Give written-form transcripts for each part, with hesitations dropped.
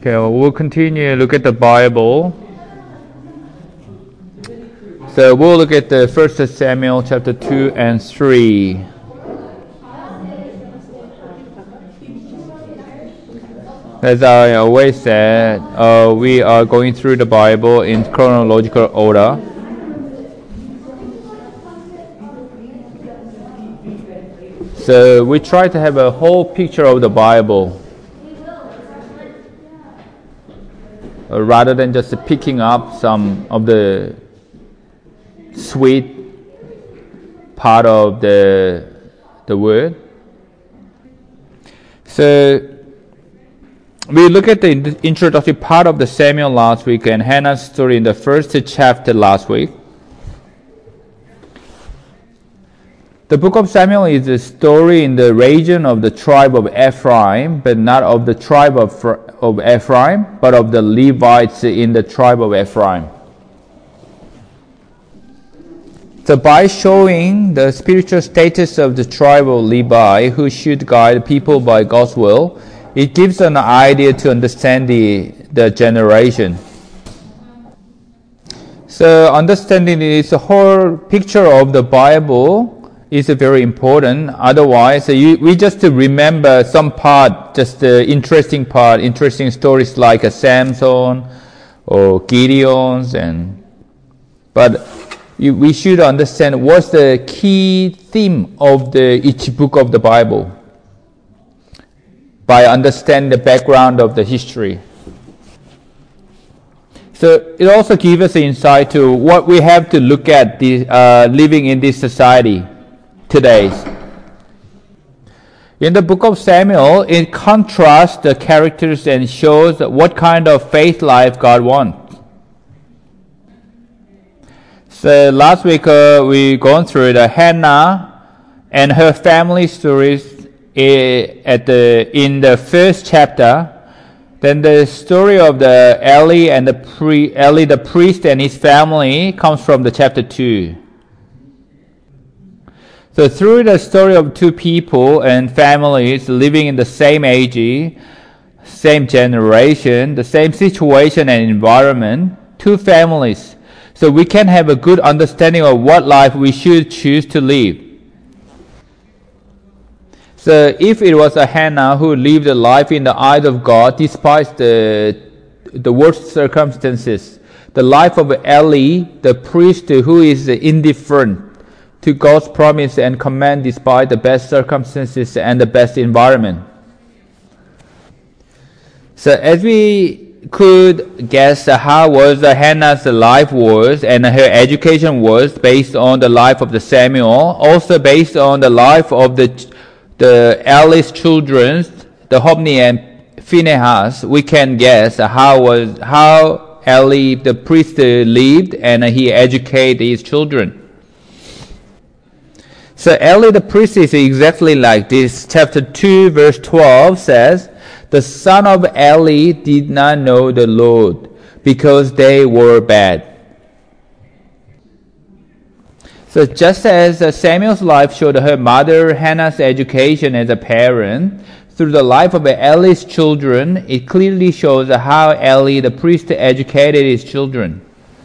Okay, well, we'll continue to look at the Bible. So we'll look at the 1 Samuel chapter 2 and 3. As I always said, we are going through the Bible in chronological order. So we try to have a whole picture of the Bible, rather than just picking up some of the sweet part of the word. So we look at the introductory part of the Samuel last week and Hannah's story in the first chapter last week. The book of Samuel is a story in the region of the tribe of Ephraim, but not of the tribe of Ephraim, but of the Levites in the tribe of Ephraim. So by showing the spiritual status of the tribe of Levi, who should guide people by God's will, it gives an idea to understand the generation. So understanding this whole picture of the Bible is very important. Otherwise, we just remember some part, just the interesting stories like Samson or Gideon's, but we should understand what's the key theme of each book of the Bible by understanding the background of the history. So it also gives us insight to what we have to look at living in this society today. In the book of Samuel, it contrasts the characters and shows what kind of faith life God wants. So last week we gone through the Hannah and her family stories in the first chapter. Then the story of the Eli the priest and his family comes from the chapter 2. So through the story of two people and families living in the same age, same generation, the same situation and environment, two families, so we can have a good understanding of what life we should choose to live. So if it was a Hannah who lived a life in the eyes of God despite the worst circumstances, the life of Eli, the priest who is indifferent to God's promise and command despite the best circumstances and the best environment. So as we could guess how was Hannah's life was and her education was based on the life of the Samuel, also based on the life of the Eli's children, the Hophni and Phinehas, we can guess how Eli the priest lived and he educated his children. So Eli the priest is exactly like this. Chapter 2 verse 12 says, "The son of Eli did not know the Lord because they were bad." So just as Samuel's life showed her mother Hannah's education as a parent, through the life of Eli's children, it clearly shows how Eli the priest educated his children.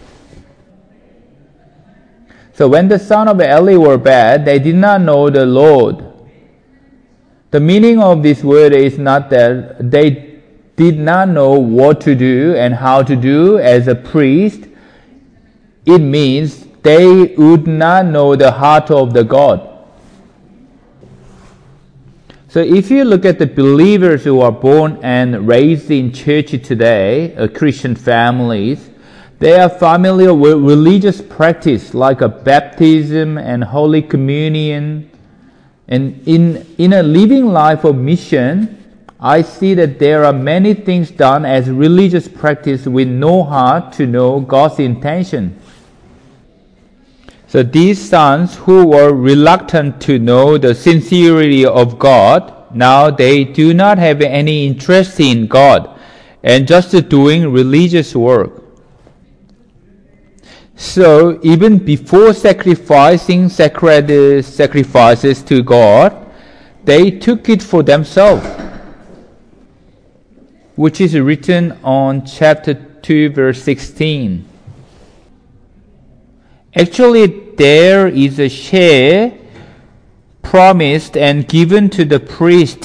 So when the son of Eli were bad, they did not know the Lord. The meaning of this word is not that they did not know what to do and how to do as a priest. It means they would not know the heart of the God. So if you look at the believers who are born and raised in church today, Christian families, they are familiar with religious practice like a baptism and Holy Communion. And in a living life of mission, I see that there are many things done as religious practice with no heart to know God's intention. So these sons who were reluctant to know the sincerity of God, now they do not have any interest in God and just doing religious work. So even before sacrificing sacred sacrifices to God, they took it for themselves. which is written on chapter 2, verse 16. Actually, there is a share promised and given to the priest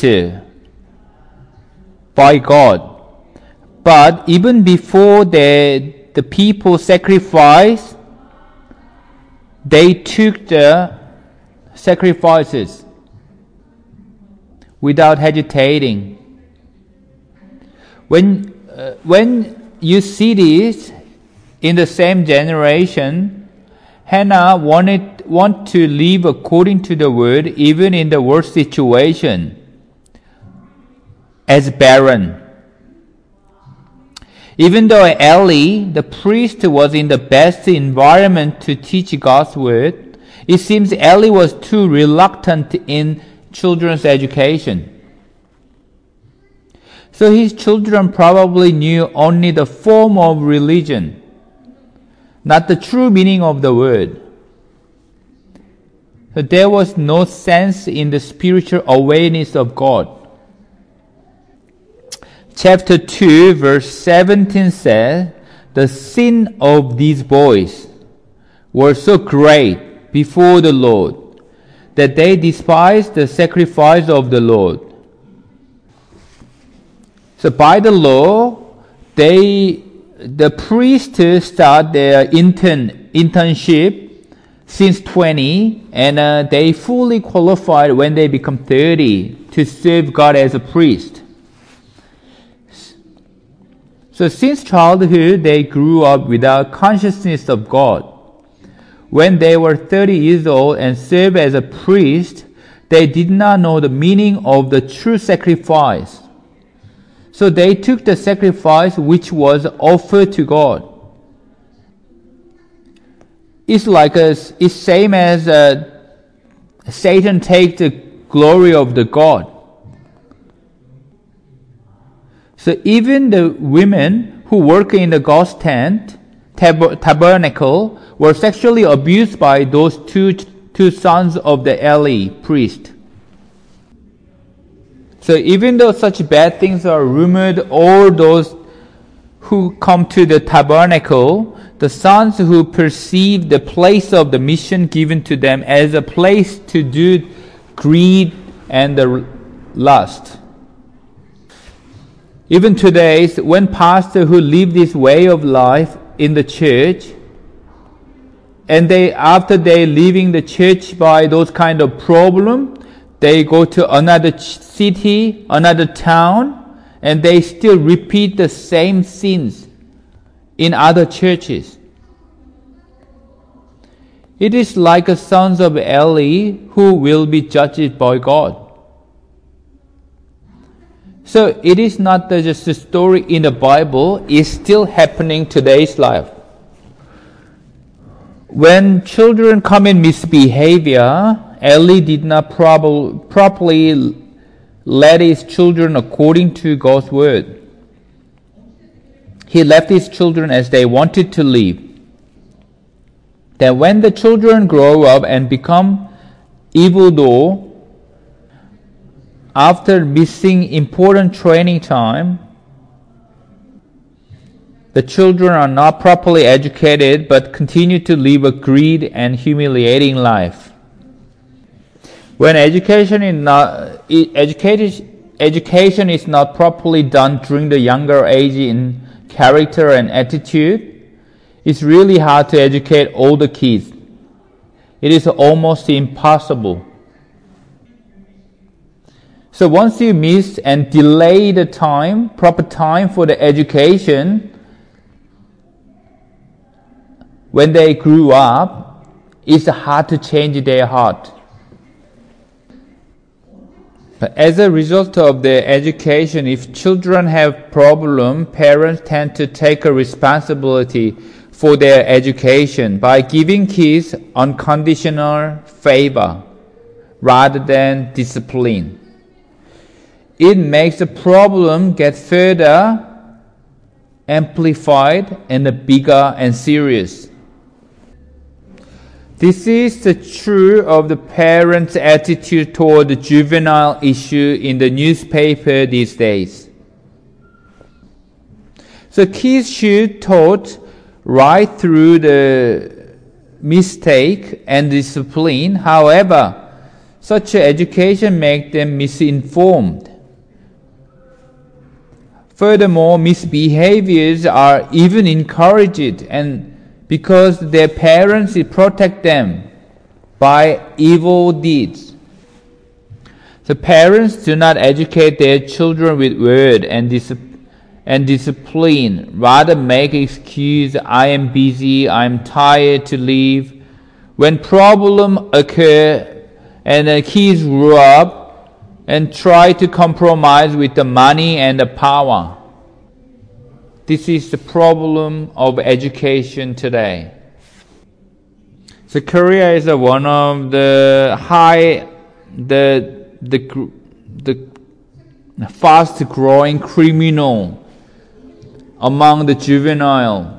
by God. But even before the people sacrificed, they took the sacrifices without hesitating. When you see this in the same generation, Hannah want to live according to the word even in the worst situation as barren. Even though Eli, the priest, was in the best environment to teach God's word, it seems Eli was too reluctant in children's education. So his children probably knew only the form of religion, not the true meaning of the word. So there was no sense in the spiritual awareness of God. Chapter 2, verse 17 says, the sin of these boys were so great before the Lord that they despised the sacrifice of the Lord. So by the law, the priests start their internship since 20, and they fully qualified when they become 30 to serve God as a priest. So since childhood, they grew up without consciousness of God. When they were 30 years old and served as a priest, they did not know the meaning of the true sacrifice. So they took the sacrifice which was offered to God. It's same as Satan takes the glory of the God. So even the women who work in the God's tent, tabernacle, were sexually abused by those two sons of the Eli priest. So even though such bad things are rumored, all those who come to the tabernacle, the sons who perceive the place of the mission given to them as a place to do greed and the lust. Even today, when pastors who live this way of life in the church, and after they leaving the church by those kind of problem, they go to another city, another town, and they still repeat the same sins in other churches. It is like the sons of Eli who will be judged by God. So it is not just a story in the Bible, it's still happening today's life. When children come in misbehavior, Eli did not properly led his children according to God's word. He left his children as they wanted to live. Then when the children grow up and become evildoers, after missing important training time, the children are not properly educated but continue to live a greed and humiliating life. When education is not properly done during the younger age in character and attitude, it's really hard to educate older kids. It is almost impossible. So once you miss and delay the proper time for the education, when they grew up, it's hard to change their heart. But as a result of the education, if children have problem, parents tend to take a responsibility for their education by giving kids unconditional favor rather than discipline. It makes the problem get further amplified and bigger and serious. This is the truth of the parents' attitude toward the juvenile issue in the newspaper these days. So kids should taught right through the mistake and discipline. However, such education makes them misinformed. Furthermore, misbehaviors are even encouraged, and because their parents protect them by evil deeds. The parents do not educate their children with word and discipline. Rather make excuse, I am busy, I am tired to leave. When problems occur and the kids grow up and try to compromise with the money and the power. This is the problem of education today. So Korea is one of the fast growing criminal among the juvenile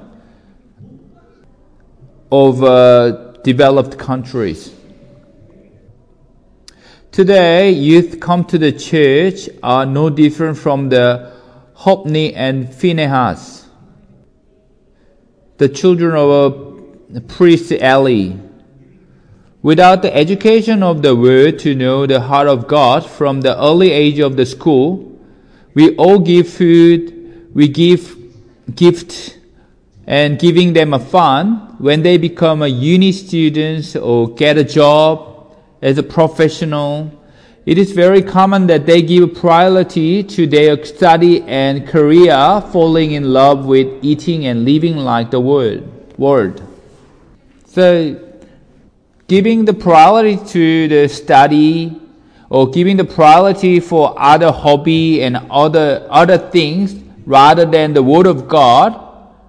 of developed countries. Today, youth come to the church are no different from the Hophni and Phinehas, the children of priest Eli. Without the education of the word to know the heart of God from the early age of the school, we all give food, we give gift, and giving them a fun. When they become a uni students or get a job as a professional, it is very common that they give priority to their study and career, falling in love with eating and living like the world. So, giving the priority to the study or giving the priority for other hobby and other things rather than the Word of God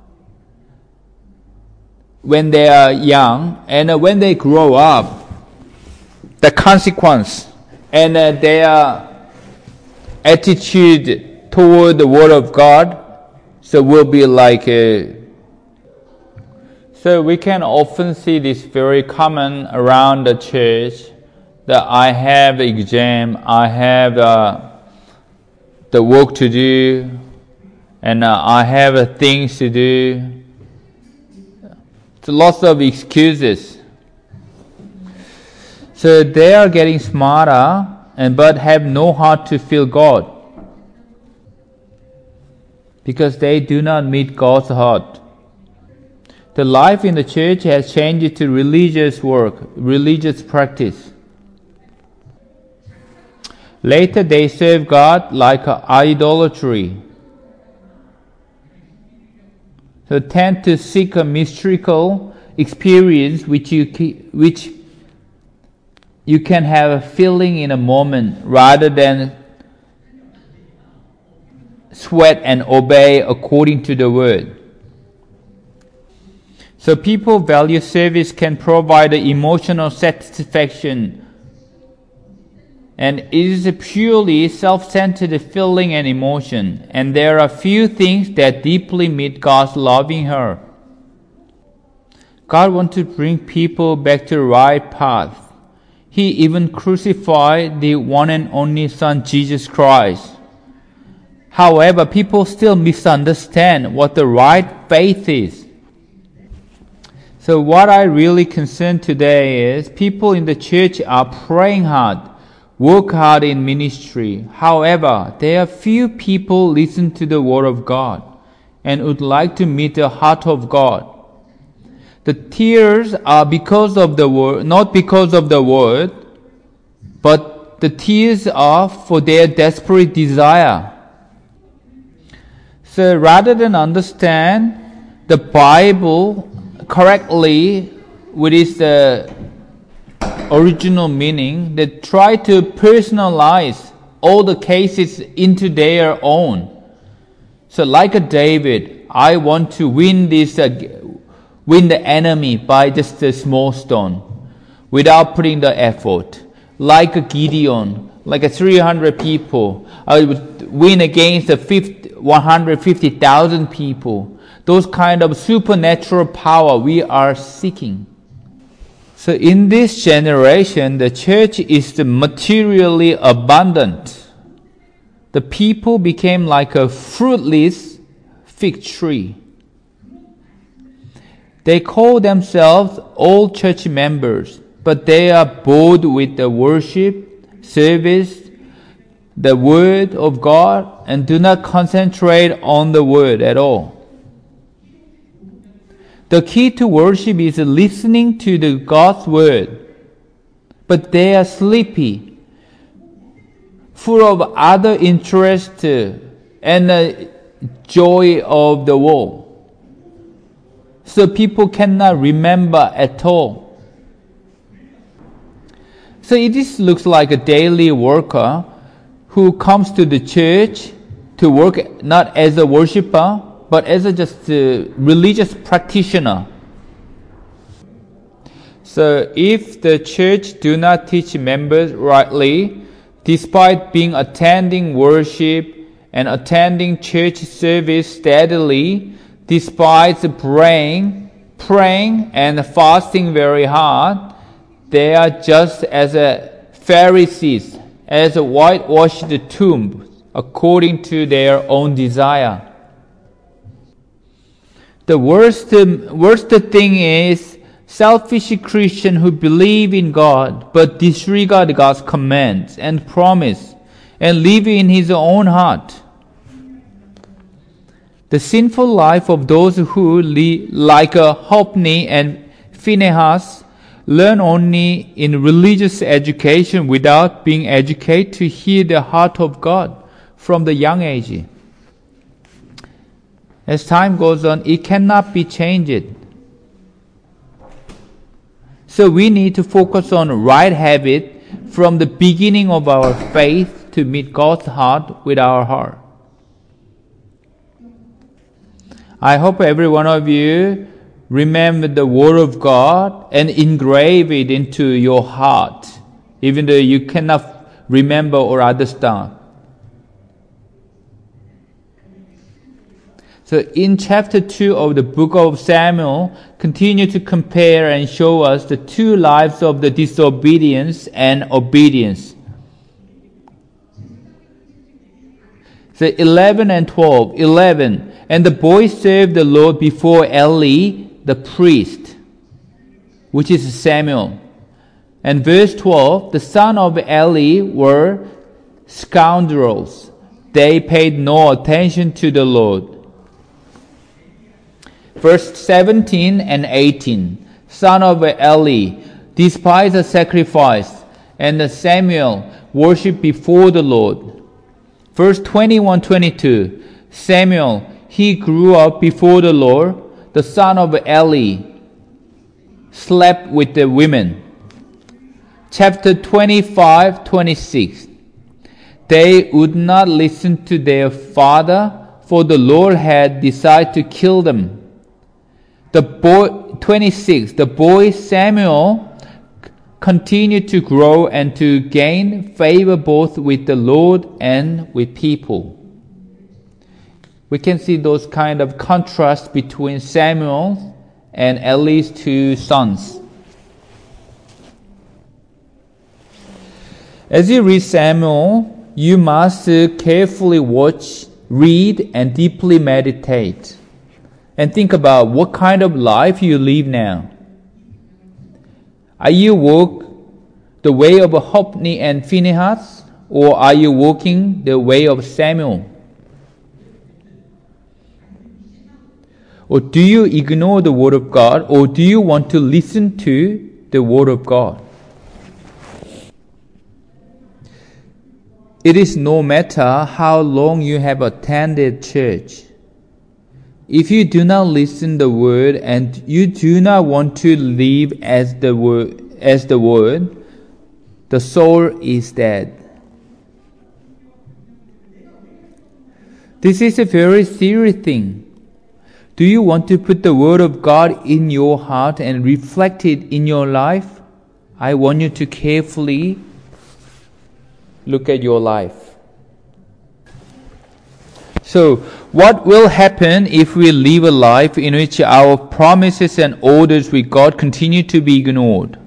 when they are young, and when they grow up, the consequence and their attitude toward the Word of God will be like so we can often see this very common around the church, that I have the exam, I have the work to do, and I have things to do. So lots of excuses. So they are getting smarter, but have no heart to feel God, because they do not meet God's heart. The life in the church has changed to religious work, religious practice. Later they serve God like idolatry. So tend to seek a mystical experience which you can have a feeling in a moment rather than sweat and obey according to the word. So people value service can provide emotional satisfaction, and it is a purely self-centered feeling and emotion, and there are few things that deeply meet God's loving heart. God wants to bring people back to the right path. He even crucified the one and only Son, Jesus Christ. However, people still misunderstand what the right faith is. So what I really concerned today is people in the church are praying hard, work hard in ministry. However, there are few people listen to the Word of God and would like to meet the heart of God. The tears are because of the Word, not because of the Word, but the tears are for their desperate desire. So rather than understand the Bible correctly with its original meaning, they try to personalize all the cases into their own. So like a David, I want to win the enemy by just a small stone without putting the effort. Like a Gideon, like a 300 people, I would win against 150,000 people. Those kind of supernatural power we are seeking. So in this generation, the church is materially abundant. The people became like a fruitless fig tree. They call themselves all church members, but they are bored with the worship, service, the Word of God, and do not concentrate on the Word at all. The key to worship is listening to the God's Word, but they are sleepy, full of other interests and the joy of the world. So people cannot remember at all. So it looks like a daily worker who comes to the church to work not as a worshiper, but as just a religious practitioner. So if the church do not teach members rightly, despite being attending worship and attending church service steadily, despite praying and fasting very hard, they are just as Pharisees, as whitewashed tombs, according to their own desire. The worst thing is selfish Christians who believe in God but disregard God's commands and promise and live in his own heart. The sinful life of those who, like Hophni and Phinehas, learn only in religious education without being educated to hear the heart of God from the young age. As time goes on, it cannot be changed. So we need to focus on right habit from the beginning of our faith to meet God's heart with our heart. I hope every one of you remember the Word of God and engrave it into your heart, even though you cannot remember or understand. So in chapter 2 of the book of Samuel, continue to compare and show us the two lives of the disobedience and obedience. So 11 and 12. 11. And the boy served the Lord before Eli, the priest, which is Samuel. And verse 12, the son of Eli were scoundrels. They paid no attention to the Lord. Verse 17 and 18, son of Eli despised the sacrifice, and Samuel worshipped before the Lord. Verse 21-22, Samuel, he grew up before the Lord. The son of Eli slept with the women. Chapter 25-26, they would not listen to their father, for the Lord had decided to kill them. The boy Samuel continued to grow and to gain favor both with the Lord and with people. We can see those kind of contrasts between Samuel and Eli's two sons. As you read Samuel, you must carefully watch, read, and deeply meditate. And think about what kind of life you live now. Are you walking the way of Hophni and Phinehas, or are you walking the way of Samuel? Or do you ignore the Word of God, or do you want to listen to the Word of God? It is no matter how long you have attended church. If you do not listen the Word and you do not want to live as the Word, the soul is dead. This is a very serious thing. Do you want to put the Word of God in your heart and reflect it in your life? I want you to carefully look at your life. So, what will happen if we live a life in which our promises and orders with God continue to be ignored?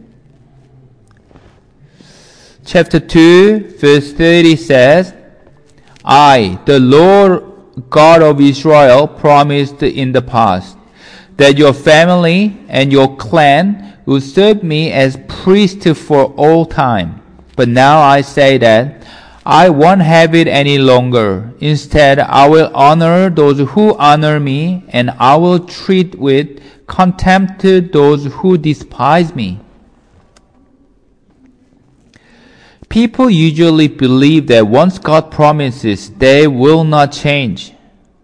Chapter 2, verse 30 says, I, the Lord God of Israel promised in the past, that your family and your clan will serve me as priest for all time. But now I say that I won't have it any longer. Instead, I will honor those who honor me, and I will treat with contempt those who despise me. People usually believe that once God promises, they will not change.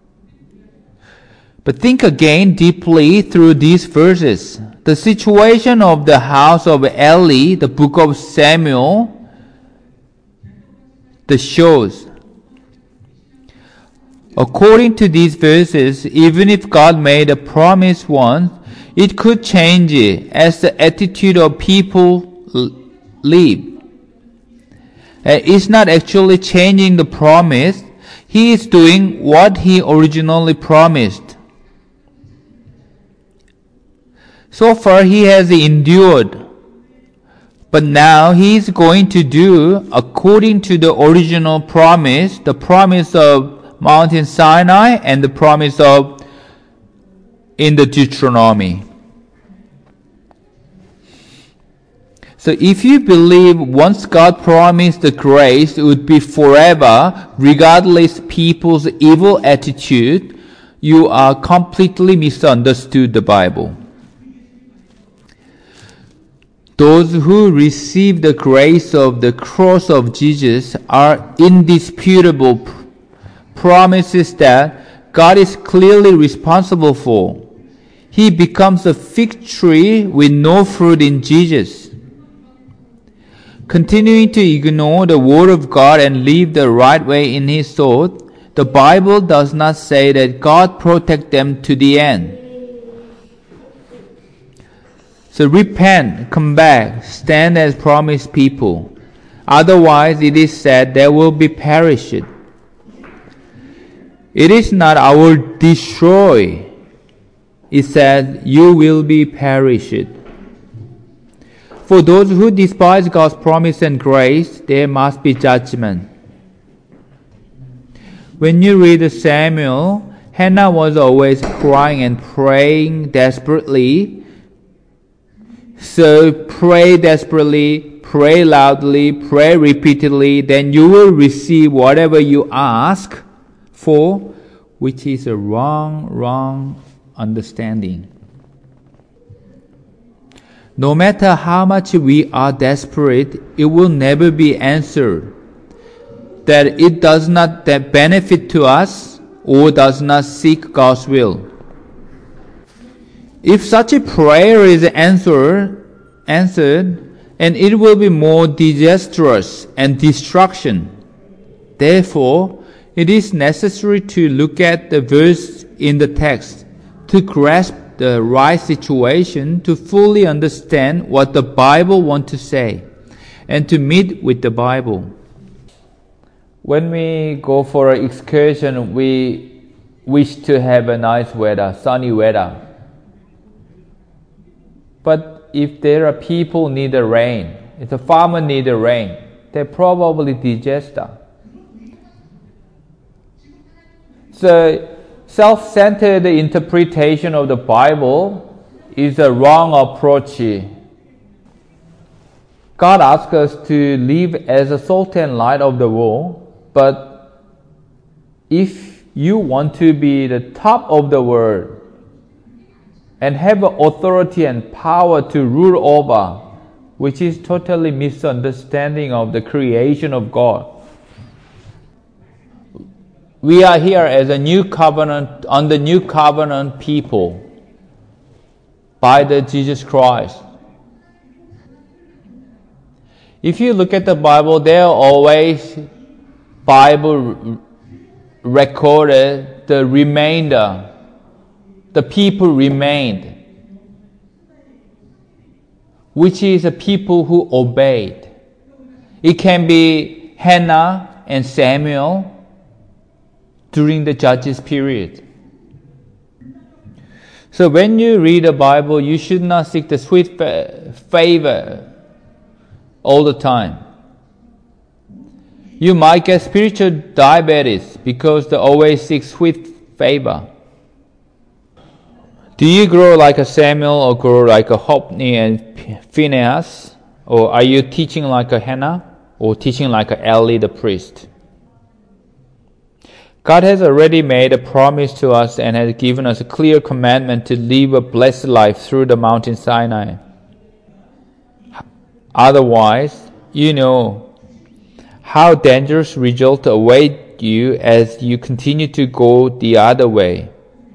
But think again deeply through these verses. The situation of the house of Eli, the book of Samuel, the shows. According to these verses, even if God made a promise once, it could change as the attitude of people live. It's not actually changing the promise. He is doing what he originally promised. So far he has endured. But now he is going to do according to the original promise, the promise of Mountain Sinai and the promise of in the Deuteronomy. So if you believe once God promised the grace, it would be forever, regardless people's evil attitude, you are completely misunderstood the Bible. Those who receive the grace of the cross of Jesus are indisputable promises that God is clearly responsible for. He becomes a fig tree with no fruit in Jesus. Continuing to ignore the Word of God and live the right way in his thought, the Bible does not say that God protects them to the end. So repent, come back, stand as promised people. Otherwise, it is said they will be perished. It is not I will destroy. It says you will be perished. For those who despise God's promise and grace, there must be judgment. When you read Samuel, Hannah was always crying and praying desperately. So pray desperately, pray loudly, pray repeatedly, then you will receive whatever you ask for, which is a wrong understanding. No matter how much we are desperate, it will never be answered. That it does not benefit to us or does not seek God's will. If such a prayer is answered, and it will be more disastrous and destruction. Therefore, it is necessary to look at the verse in the text to grasp the right situation, to fully understand what the Bible wants to say, and to meet with the Bible. When we go for an excursion, we wish to have a nice weather, sunny weather. But if there are people need the rain, if the farmer need the rain, they probably disaster. So self-centered interpretation of the Bible is a wrong approach. God asks us to live as a salt and light of the world, but if you want to be the top of the world and have authority and power to rule over, which is totally misunderstanding of the creation of God. We are here as a new covenant, on the new covenant people by the Jesus Christ. If you look at the Bible, there are always Bible recorded the remainder. The people remained, which is a people who obeyed. It can be Hannah and Samuel during the Judges period. So when you read the Bible, you should not seek the sweet favor all the time. You might get spiritual diabetes because they always seek sweet favor. Do you grow like a Samuel or grow like a Hophni and Phinehas? Or are you teaching like a Hannah or teaching like a Eli the priest? God has already made a promise to us and has given us a clear commandment to live a blessed life through the mountain Sinai. Otherwise, you know how dangerous results await you as you continue to go the other way.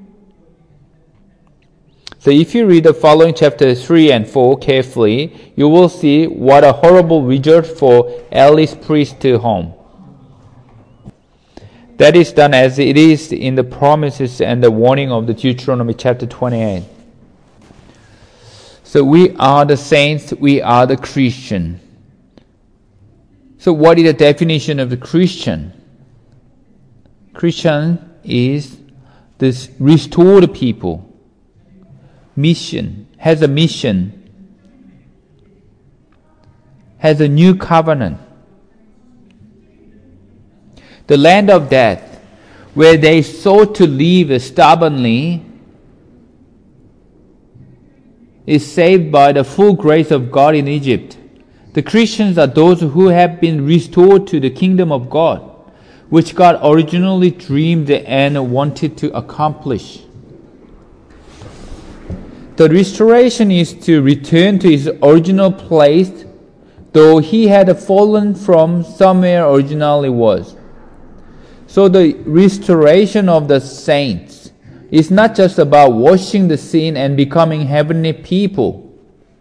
So if you read the following chapters 3 and 4 carefully, you will see what a horrible result for Eli's priesthood home. That is done as it is in the promises and the warning of the Deuteronomy chapter 28. So we are the saints, we are the Christian. So what is the definition of the Christian? Christian is this restored people. Has a mission, has a new covenant. The land of death, where they sought to live stubbornly, is saved by the full grace of God in Egypt. The Christians are those who have been restored to the kingdom of God, which God originally dreamed and wanted to accomplish. The restoration is to return to his original place, though he had fallen from somewhere originally was. So the restoration of the saints is not just about washing the sin and becoming heavenly people.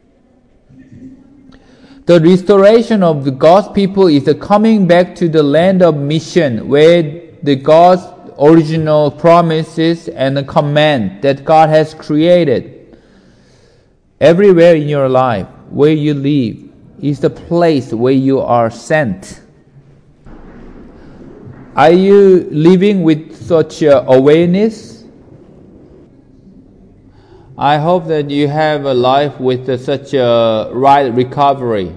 The restoration of the God's people is the coming back to the land of mission, where the God's original promises and the command that God has created. Everywhere in your life, where you live, is the place where you are sent. Are you living with such awareness? I hope that you have a life with such a right recovery.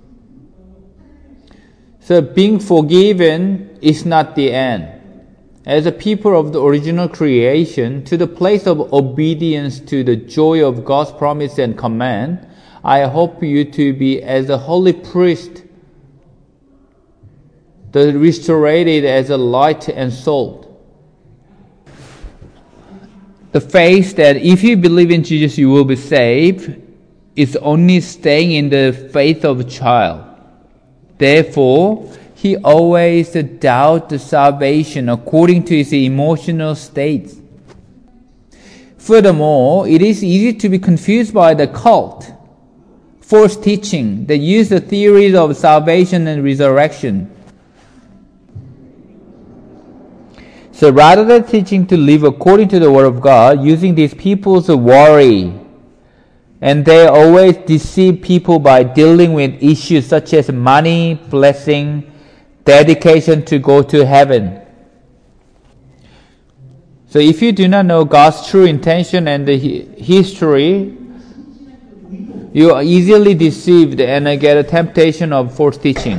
So being forgiven is not the end. As a people of the original creation, to the place of obedience to the joy of God's promise and command, I hope you to be as a holy priest, the restored as a light and salt. The faith that if you believe in Jesus you will be saved is only staying in the faith of a child. Therefore, he always doubts the salvation according to his emotional states. Furthermore, it is easy to be confused by the cult, false teaching that use the theories of salvation and resurrection. So rather than teaching to live according to the Word of God, using these people's worry, and they always deceive people by dealing with issues such as money, blessing, dedication to go to heaven. So if you do not know God's true intention and the history, you are easily deceived and get a temptation of false teaching.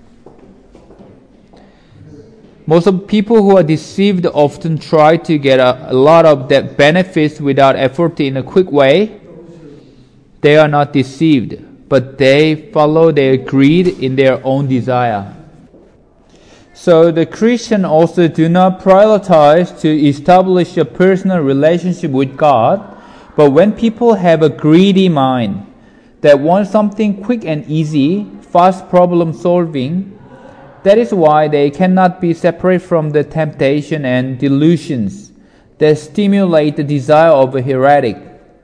Most of the people who are deceived often try to get a lot of that benefits without effort in a quick way. They are not deceived, but they follow their greed in their own desire. So the Christian also do not prioritize to establish a personal relationship with God, but when people have a greedy mind that wants something quick and easy, fast problem solving, that is why they cannot be separate from the temptation and delusions that stimulate the desire of a heretic.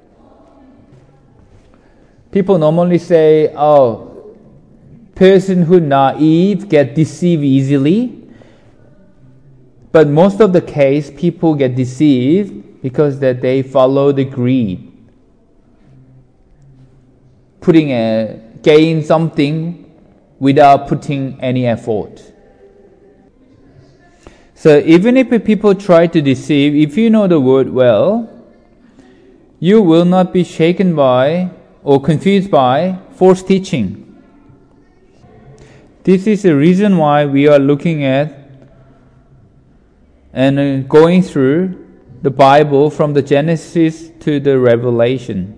People normally say, person who naive get deceived easily. But most of the case, people get deceived because that they follow the greed. Gain something without putting any effort. So even if people try to deceive, if you know the word well, you will not be shaken by or confused by false teaching. This is the reason why we are looking at and going through the Bible from the Genesis to the Revelation.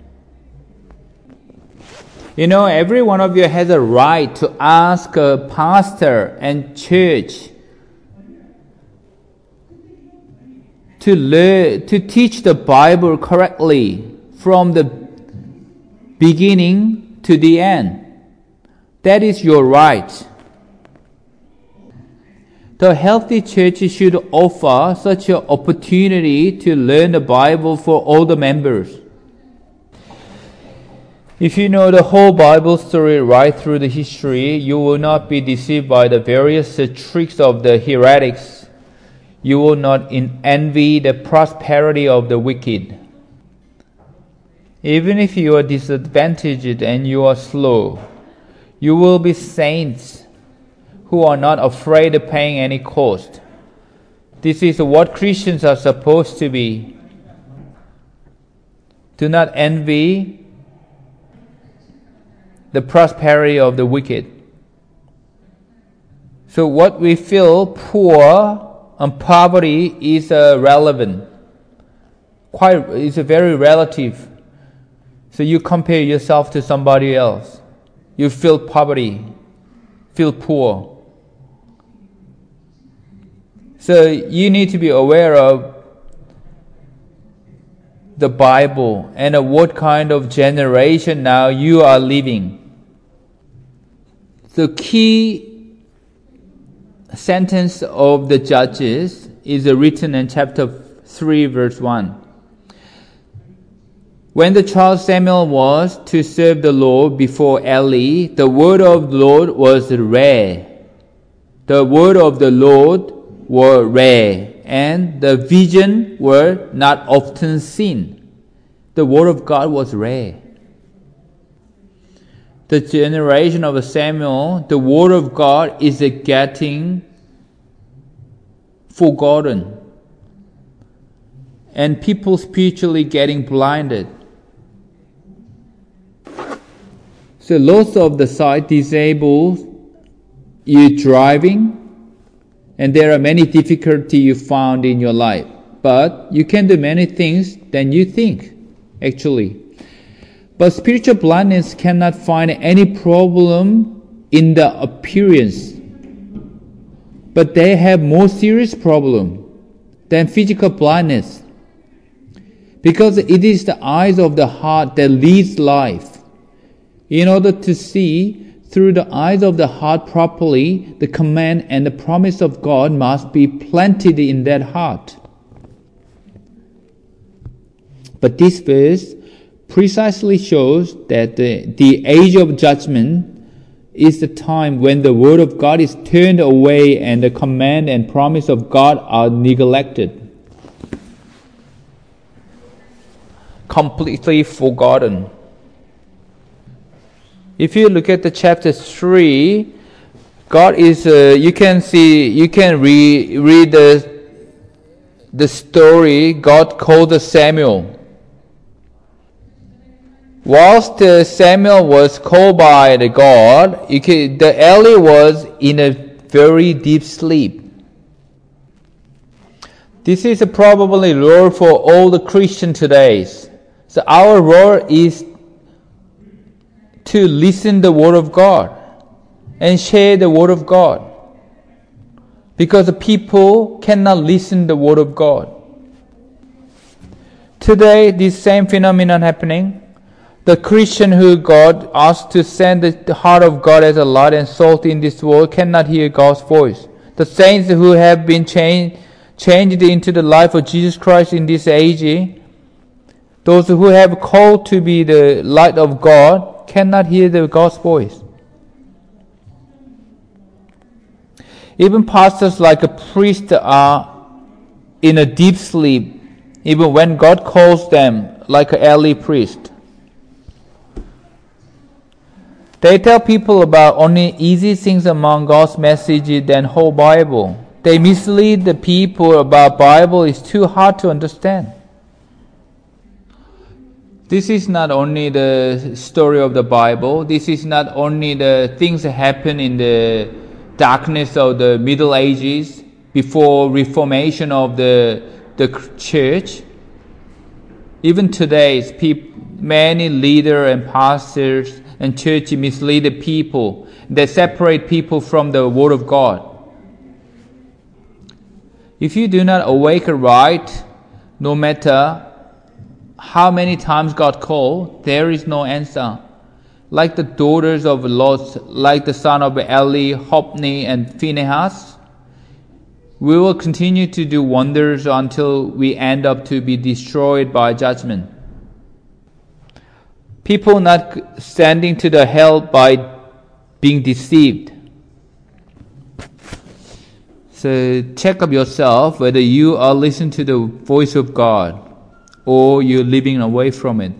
You know, every one of you has a right to ask a pastor and church to teach the Bible correctly from the beginning to the end. That is your right. The healthy church should offer such an opportunity to learn the Bible for all the members. If you know the whole Bible story right through the history, you will not be deceived by the various tricks of the heretics. You will not envy the prosperity of the wicked. Even if you are disadvantaged and you are slow, you will be saints who are not afraid of paying any cost. This is what Christians are supposed to be. Do not envy the prosperity of the wicked. So what we feel poor and poverty is relevant. It's very relative. So you compare yourself to somebody else. You feel poverty, feel poor. So you need to be aware of the Bible and what kind of generation now you are living. The key sentence of the Judges is written in chapter 3, verse 1. When the child Samuel was to serve the Lord before Eli, the word of the Lord was rare. The word of the Lord were rare, and the vision were not often seen. The word of God was rare. The generation of Samuel, the word of God is getting forgotten, and people spiritually getting blinded. So loss of the sight disables you driving, and there are many difficulties you found in your life. But you can do many things than you think, actually. But spiritual blindness cannot find any problem in the appearance. But they have more serious problem than physical blindness. Because it is the eyes of the heart that leads life. In order to see through the eyes of the heart properly, the command and the promise of God must be planted in that heart. But this verse precisely shows that the age of judgment is the time when the word of God is turned away and the command and promise of God are neglected, completely forgotten. If you look at the chapter 3, God is, you can read the story. God called Samuel. Whilst Samuel was called by the God, the Eli was in a very deep sleep. This is probably a role for all the Christians today. So our role is to listen the word of God and share the word of God, because the people cannot listen the word of God. Today, this same phenomenon happening. The Christian who God asked to send the heart of God as a light and salt in this world cannot hear God's voice. The saints who have been changed into the life of Jesus Christ in this age, those who have called to be the light of God, cannot hear the God's voice. Even pastors like a priest are in a deep sleep, even when God calls them, like an early priest. They tell people about only easy things among God's message than whole Bible. They mislead the people about Bible is too hard to understand. This is not only the story of the Bible. This is not only the things that happen in the darkness of the Middle Ages, before reformation of the church. Even today, many leaders and pastors and churches mislead the people. They separate people from the Word of God. If you do not awaken right, no matter how many times God called, there is no answer. Like the daughters of Lot, like the son of Eli, Hophni, and Phinehas, we will continue to do wonders until we end up to be destroyed by judgment. People not standing to the hell by being deceived. So check up yourself whether you are listening to the voice of God or you're living away from it.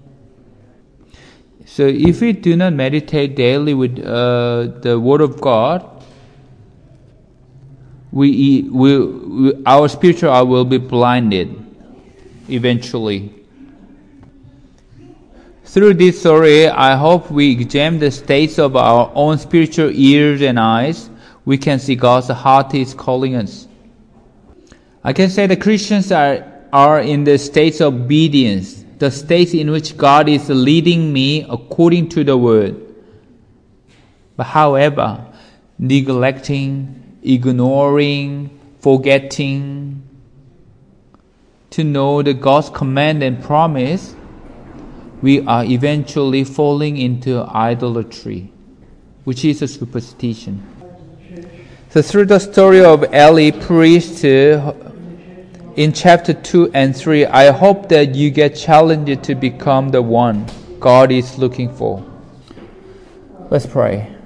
So if we do not meditate daily with the Word of God, our spiritual eye will be blinded eventually. Through this story, I hope we examine the states of our own spiritual ears and eyes. We can see God's heart is calling us. I can say the Christians are in the states of obedience, the states in which God is leading me according to the Word. But however, neglecting, ignoring, forgetting to know the God's command and promise, we are eventually falling into idolatry, which is a superstition. So through the story of Eli priest in chapter 2 and 3, I hope that you get challenged to become the one God is looking for. Let's pray.